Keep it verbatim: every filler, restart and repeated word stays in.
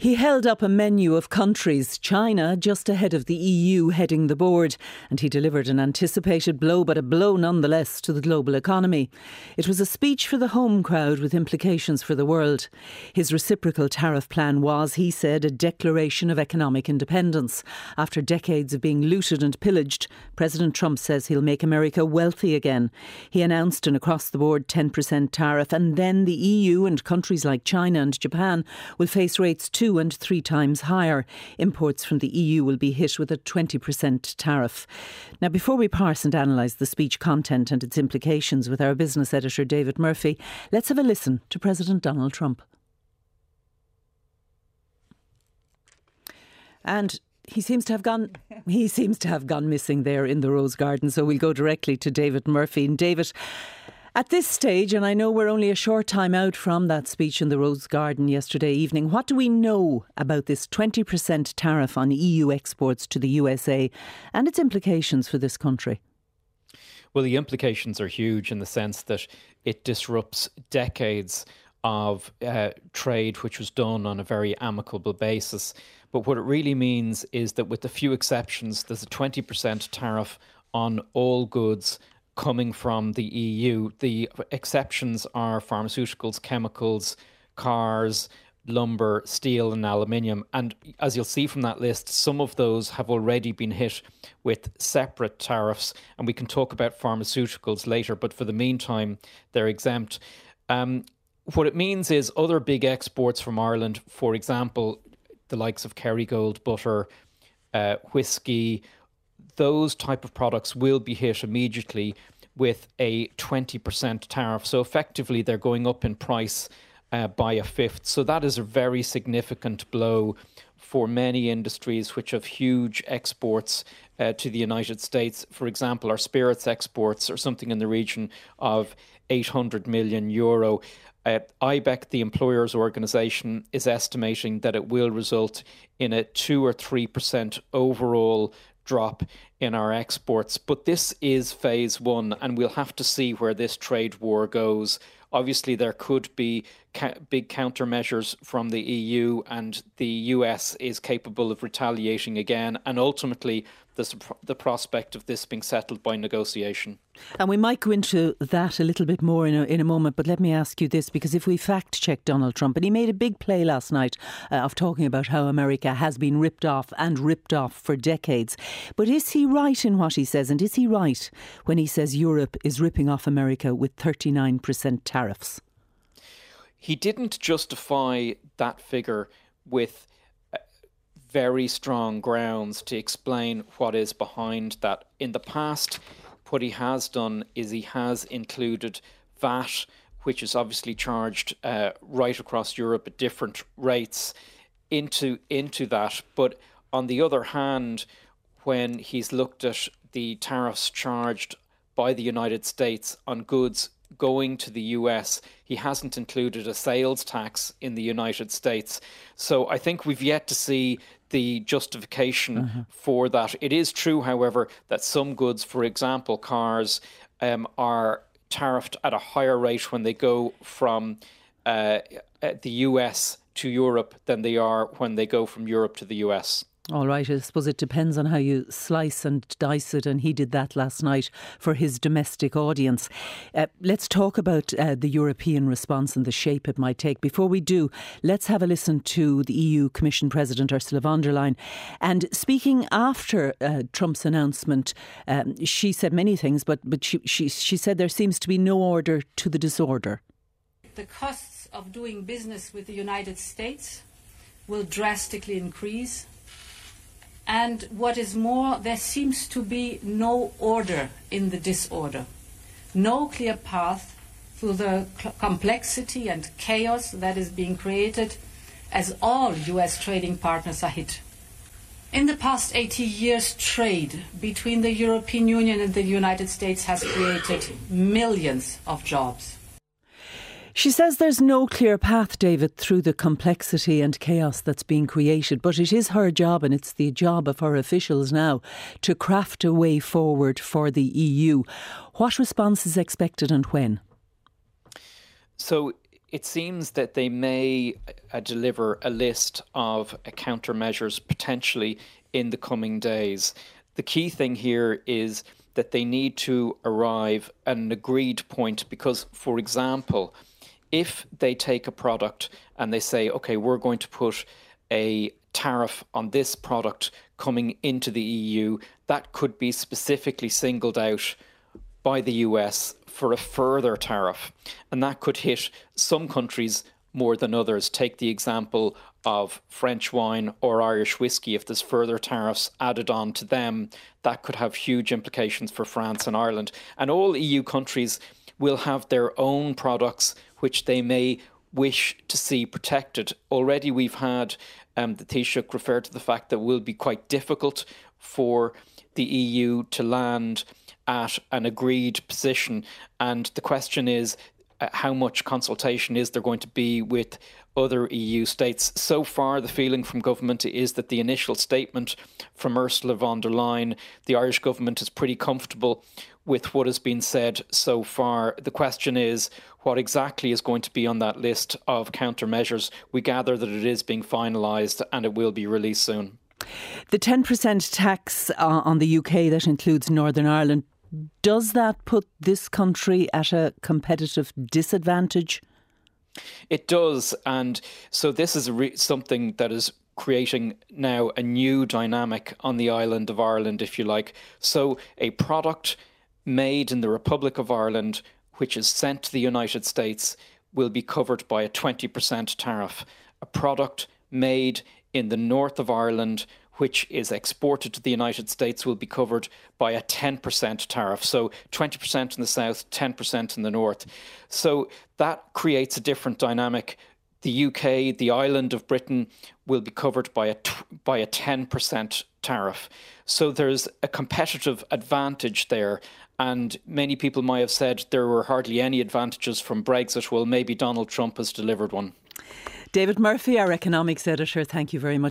He held up a menu of countries, China just ahead of the E U heading the board, and he delivered an anticipated blow, but a blow nonetheless to the global economy. It was a speech for the home crowd with implications for the world. His reciprocal tariff plan was, he said, a declaration of economic independence. After decades of being looted and pillaged, President Trump says he'll make America wealthy again. He announced an across-the-board ten percent tariff, and then the E U and countries like China and Japan will face rates two and three times higher. Imports from the E U will be hit with a twenty percent tariff. Now, before we parse and analyse the speech content and its implications with our business editor David Murphy, let's have a listen to President Donald Trump. And He seems to have gone. He seems to have gone missing there in the Rose Garden. So we'll go directly to David Murphy. And David, at this stage, and I know we're only a short time out from that speech in the Rose Garden yesterday evening, what do we know about this twenty percent tariff on E U exports to the U S A and its implications for this country? Well, the implications are huge in the sense that it disrupts decades of uh, trade which was done on a very amicable basis. But what it really means is that with a few exceptions, there's a twenty percent tariff on all goods coming from the E U. The exceptions are pharmaceuticals, chemicals, cars, lumber, steel and aluminium. And as you'll see from that list, some of those have already been hit with separate tariffs. And we can talk about pharmaceuticals later, but for the meantime, they're exempt. Um, what it means is other big exports from Ireland, for example, the likes of Kerrygold butter, uh, whiskey, those type of products will be hit immediately with a twenty percent tariff. So effectively, they're going up in price uh, by a fifth. So that is a very significant blow for many industries which have huge exports uh, to the United States. For example, our spirits exports are something in the region of eight hundred million euro. Uh, I B E C, the employers' organisation, is estimating that it will result in a two or three percent overall drop in our exports. But this is phase one, and we'll have to see where this trade war goes. Obviously, there could be ca- big countermeasures from the E U, and the U S is capable of retaliating again. And ultimately, there's the prospect of this being settled by negotiation. And we might go into that a little bit more in a, in a moment, but let me ask you this, because if we fact check Donald Trump, and he made a big play last night uh, of talking about how America has been ripped off and ripped off for decades. But is he right in what he says? And is he right when he says Europe is ripping off America with thirty-nine percent tariffs? He didn't justify that figure with very strong grounds to explain what is behind that. In the past, what he has done is he has included V A T, which is obviously charged uh, right across Europe at different rates, into into that. But on the other hand, when he's looked at the tariffs charged by the United States on goods going to the U S, he hasn't included a sales tax in the United States. So I think we've yet to see the justification uh-huh. for that. It is true, however, that some goods, for example, cars, um, are tariffed at a higher rate when they go from uh, the U S to Europe than they are when they go from Europe to the U S. All right, I suppose it depends on how you slice and dice it, and he did that last night for his domestic audience. Uh, let's talk about uh, the European response and the shape it might take. Before we do, let's have a listen to the E U Commission President Ursula von der Leyen. And speaking after uh, Trump's announcement, um, she said many things, but, but she, she, she said there seems to be no order to the disorder. The costs of doing business with the United States will drastically increase. And what is more, there seems to be no order in the disorder, no clear path through the cl- complexity and chaos that is being created as all U S trading partners are hit. In the past eighty years, trade between the European Union and the United States has created millions of jobs. She says there's no clear path, David, through the complexity and chaos that's being created, but it is her job, and it's the job of her officials now, to craft a way forward for the E U. What response is expected and when? So it seems that they may uh, deliver a list of uh, countermeasures potentially in the coming days. The key thing here is that they need to arrive at an agreed point because, for example, if they take a product and they say, OK, we're going to put a tariff on this product coming into the E U, that could be specifically singled out by the U S for a further tariff. And that could hit some countries more than others. Take the example of French wine or Irish whiskey. If there's further tariffs added on to them, that could have huge implications for France and Ireland. And all E U countries will have their own products which they may wish to see protected. Already we've had um, the Taoiseach refer to the fact that it will be quite difficult for the E U to land at an agreed position. And the question is, uh, how much consultation is there going to be with other E U states? So far, the feeling from government is that the initial statement from Ursula von der Leyen, the Irish government is pretty comfortable with what has been said so far. The question is, what exactly is going to be on that list of countermeasures? We gather that it is being finalised and it will be released soon. The ten percent tax uh, on the U K that includes Northern Ireland, does that put this country at a competitive disadvantage? It does. And so this is a re- something that is creating now a new dynamic on the island of Ireland, if you like. So a product made in the Republic of Ireland, which is sent to the United States, will be covered by a twenty percent tariff. A product made in the north of Ireland, which is exported to the United States, will be covered by a ten percent tariff. So twenty percent in the south, ten percent in the north. So that creates a different dynamic. The U K, the island of Britain, will be covered by a, t- by a ten percent tariff. So there's a competitive advantage there. And many people might have said there were hardly any advantages from Brexit. Well, maybe Donald Trump has delivered one. David Murphy, our economics editor, thank you very much.